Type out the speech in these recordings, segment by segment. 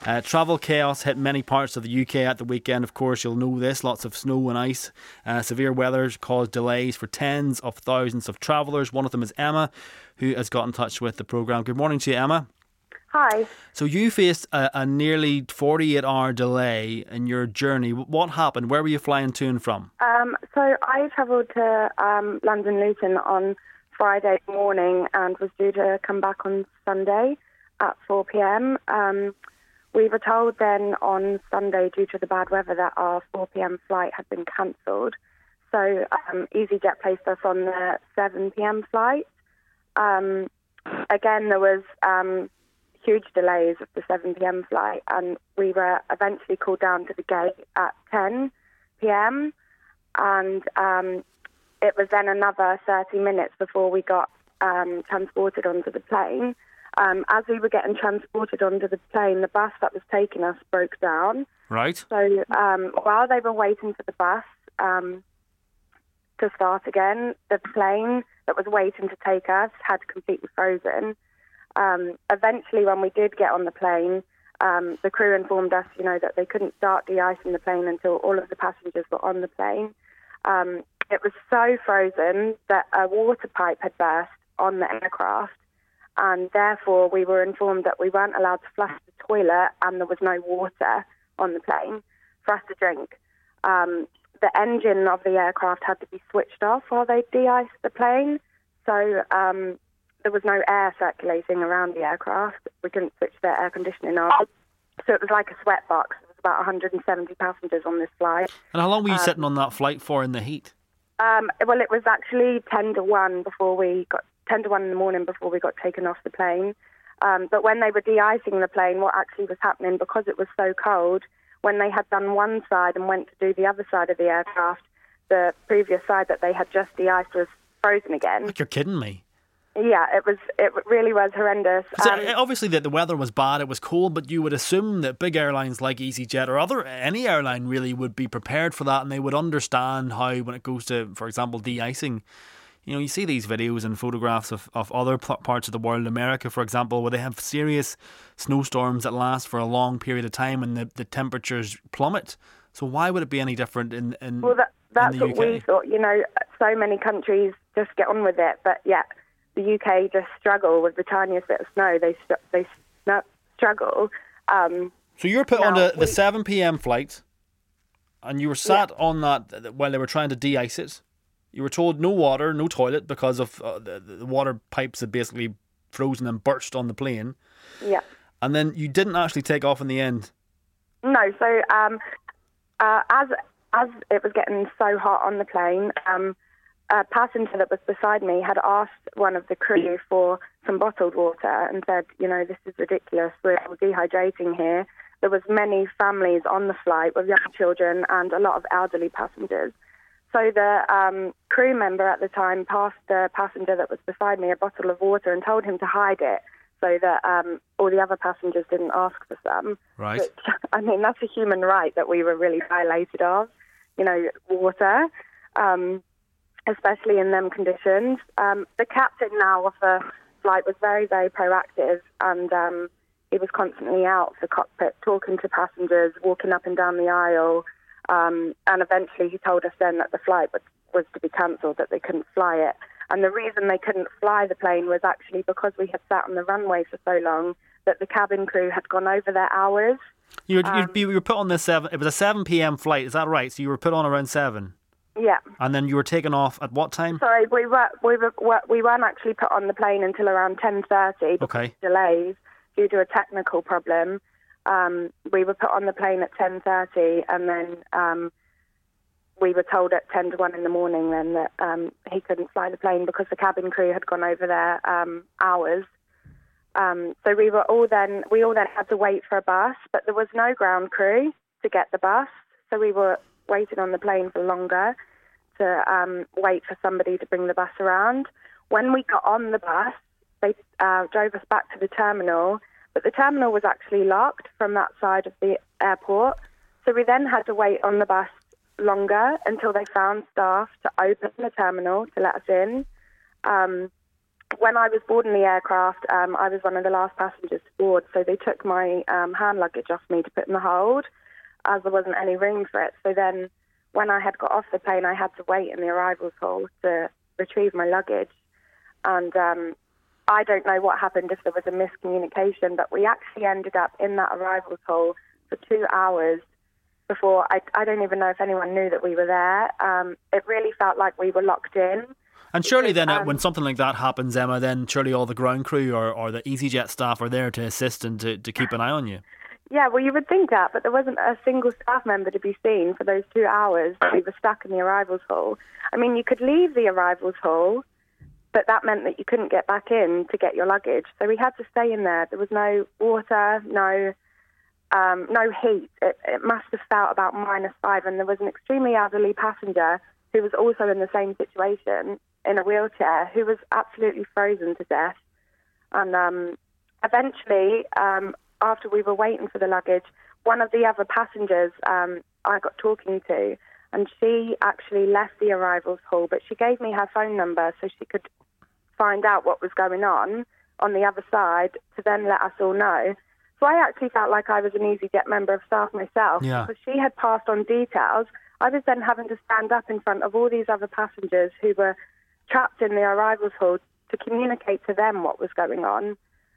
Travel chaos hit many parts of the UK at the weekend. Of course, you'll know this. Lots of snow and ice. Severe weather caused delays for tens of thousands of travellers. One of them is Emma, who has got in touch with the programme. Good morning to you, Emma. Hi. So you faced a nearly 48-hour delay in your journey. What happened? Where were you flying to and from? So I travelled to London Luton on Friday morning and was due to come back on Sunday at 4 p.m. We were told then on Sunday, due to the bad weather, that our 4 p.m. flight had been cancelled. So EasyJet placed us on the 7 p.m. flight. Again, there was huge delays of the 7 p.m. flight, and we were eventually called down to the gate at 10 p.m. And it was then another 30 minutes before we got transported onto the plane. As we were getting transported onto the plane, the bus that was taking us broke down. Right. So while they were waiting for the bus to start again, the plane that was waiting to take us had completely frozen. Eventually, when we did get on the plane, the crew informed us, that they couldn't start de-icing the plane until all of the passengers were on the plane. It was so frozen that a water pipe had burst on the aircraft, and therefore we were informed that we weren't allowed to flush the toilet, and there was no water on the plane for us to drink. The engine of the aircraft had to be switched off while they de-iced the plane, so there was no air circulating around the aircraft. We couldn't switch the air conditioning on. So it was like a sweat box. There was about 170 passengers on this flight. And how long were you sitting on that flight for in the heat? Well, it was actually 10 to 1 in the morning before we got taken off the plane. But when they were de-icing the plane, what actually was happening, because it was so cold, when they had done one side and went to do the other side of the aircraft, the previous side that they had just de-iced was frozen again. Like, you're kidding me. Yeah, it really was horrendous. Obviously, the weather was bad, it was cold, but you would assume that big airlines like EasyJet or any airline really would be prepared for that, and they would understand how, when it goes to, for example, de-icing, you see these videos and photographs of other parts of the world, America, for example, where they have serious snowstorms that last for a long period of time and the temperatures plummet. So why would it be any different in that's in the UK? What we thought. So many countries just get on with it, but yet the UK just struggle with the tiniest bit of snow. They struggle. So you were put on the 7 p.m. flight, and you were sat on that while they were trying to de-ice it. You were told no water, no toilet, because of the water pipes had basically frozen and burst on the plane. Yeah. And then you didn't actually take off in the end. No. So as it was getting so hot on the plane, a passenger that was beside me had asked one of the crew for some bottled water and said, this is ridiculous, we're dehydrating here. There was many families on the flight with young children and a lot of elderly passengers. So the crew member at the time passed the passenger that was beside me a bottle of water and told him to hide it so that all the other passengers didn't ask for some. Right. Which, that's a human right that we were really violated of, water. Especially in them conditions. The captain now of the flight was very, very proactive, and he was constantly out of the cockpit talking to passengers, walking up and down the aisle, and eventually he told us then that the flight was to be cancelled, that they couldn't fly it. And the reason they couldn't fly the plane was actually because we had sat on the runway for so long that the cabin crew had gone over their hours. You were put on this it was a 7 p.m. flight, is that right? So you were put on around 7? Yeah. And then you were taken off at what time? Sorry, we weren't actually put on the plane until around 10:30 because of delays due to a technical problem. We were put on the plane at 10:30, and then we were told at 10 to 1 in the morning then that he couldn't fly the plane because the cabin crew had gone over their hours. So we all then had to wait for a bus, but there was no ground crew to get the bus, so we were waited on the plane for longer to wait for somebody to bring the bus around. When we got on the bus, they drove us back to the terminal, but the terminal was actually locked from that side of the airport. So we then had to wait on the bus longer until they found staff to open the terminal to let us in. when I was boarding the aircraft, I was one of the last passengers to board, so they took my hand luggage off me to put in the hold, as there wasn't any room for it. So then when I had got off the plane, I had to wait in the arrivals hall to retrieve my luggage. And I don't know what happened, if there was a miscommunication, but we actually ended up in that arrivals hall for 2 hours before. I don't even know if anyone knew that we were there. It really felt like we were locked in. And surely then when something like that happens, Emma, then surely all the ground crew or the EasyJet staff are there to assist and to keep an eye on you. Yeah, well, you would think that, but there wasn't a single staff member to be seen for those 2 hours that we were stuck in the arrivals hall. I mean, you could leave the arrivals hall, but that meant that you couldn't get back in to get your luggage. So we had to stay in there. There was no water, no heat. It must have felt about -5, and there was an extremely elderly passenger who was also in the same situation in a wheelchair, who was absolutely frozen to death. And eventually, after we were waiting for the luggage, one of the other passengers I got talking to, and she actually left the arrivals hall, but she gave me her phone number so she could find out what was going on the other side to then let us all know. So I actually felt like I was an EasyJet member of staff myself, because she had passed on details. I was then having to stand up in front of all these other passengers who were trapped in the arrivals hall to communicate to them what was going on.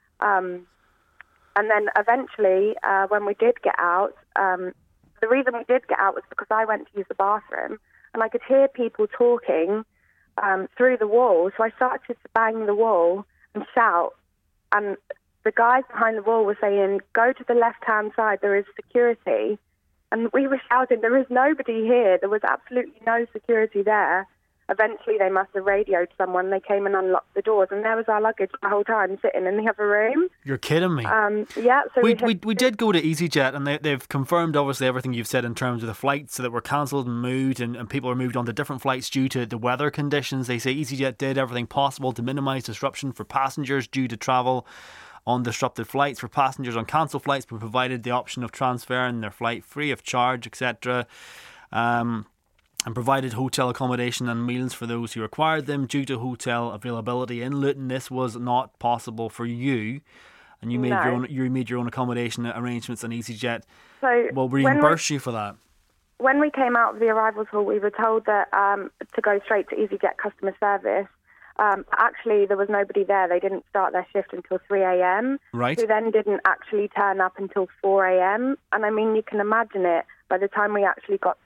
And then eventually, when we did get out, the reason we did get out was because I went to use the bathroom, and I could hear people talking through the wall. So I started to bang the wall and shout, and the guys behind the wall were saying, "Go to the left-hand side, there is security." And we were shouting, "There is nobody here." There was absolutely no security there. Eventually, they must have radioed someone. They came and unlocked the doors, and there was our luggage the whole time sitting in the other room. You're kidding me. Yeah. So we did go to EasyJet, and they've confirmed, obviously, everything you've said in terms of the flights that were cancelled and moved, and people were moved on to different flights due to the weather conditions. They say EasyJet did everything possible to minimise disruption for passengers due to travel on disrupted flights. For passengers on cancelled flights, we provided the option of transferring their flight free of charge, etc. And provided hotel accommodation and meals for those who required them. Due to hotel availability in Luton, this was not possible for you, and you made your own accommodation arrangements, and EasyJet will reimburse you for that. When we came out of the arrivals hall, we were told that to go straight to EasyJet customer service. Actually, there was nobody there. They didn't start their shift until 3 a.m. Right. Who then didn't actually turn up until 4 a.m. And I mean, you can imagine it. By the time we actually got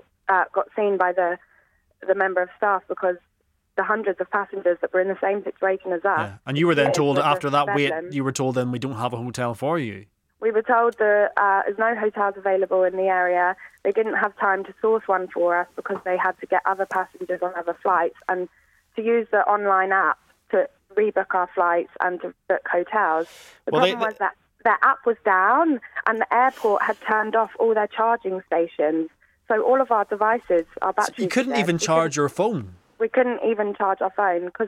seen by the member of staff, because the hundreds of passengers that were in the same situation as us. Yeah. And you were then told after that wait, you were told then we don't have a hotel for you. We were told that there's no hotels available in the area. They didn't have time to source one for us because they had to get other passengers on other flights and to use the online app to rebook our flights and to book hotels. The problem was that their app was down and the airport had turned off all their charging stations. So all of our devices, our batteries... So you couldn't even charge your phone? We couldn't even charge our phone because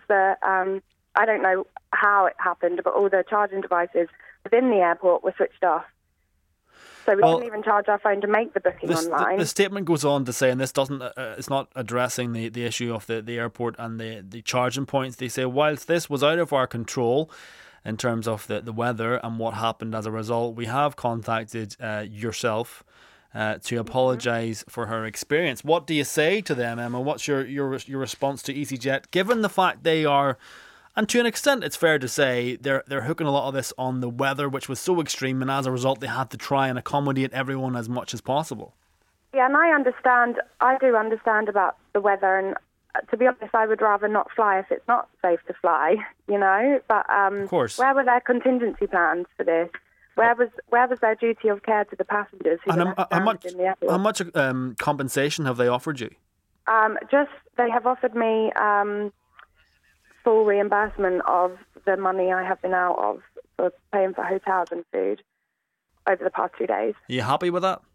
I don't know how it happened, but all the charging devices within the airport were switched off. So we couldn't even charge our phone to make the booking online. The statement goes on to say, and this doesn't, it's not addressing the issue of the airport and the charging points. They say, whilst this was out of our control in terms of the weather and what happened as a result, we have contacted yourself to apologise for her experience. What do you say to them, Emma? What's your response to EasyJet, given the fact they are, and to an extent it's fair to say, they're hooking a lot of this on the weather, which was so extreme, and as a result they had to try and accommodate everyone as much as possible? Yeah, and I do understand about the weather, and to be honest, I would rather not fly if it's not safe to fly, you know, but of course. Where were their contingency plans for this? Where was their duty of care to the passengers who were left stranded in the airport? How much compensation have they offered you? They have offered me full reimbursement of the money I have been out of for paying for hotels and food over the past 2 days. Are you happy with that?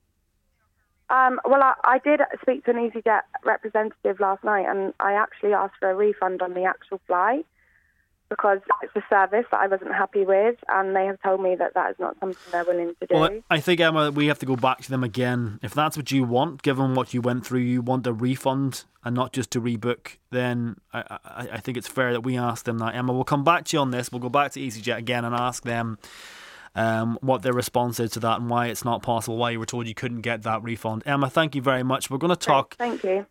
Well, I did speak to an EasyJet representative last night, and I actually asked for a refund on the actual flight. because it's a service that I wasn't happy with, and they have told me that that is not something they're willing to do. Well, I think, Emma, we have to go back to them again. If that's what you want, given what you went through, you want a refund and not just to rebook, then I think it's fair that we ask them that. Emma, we'll come back to you on this. We'll go back to EasyJet again and ask them what their response is to that and why it's not possible, why you were told you couldn't get that refund. Emma, thank you very much. We're going to talk. Thank you.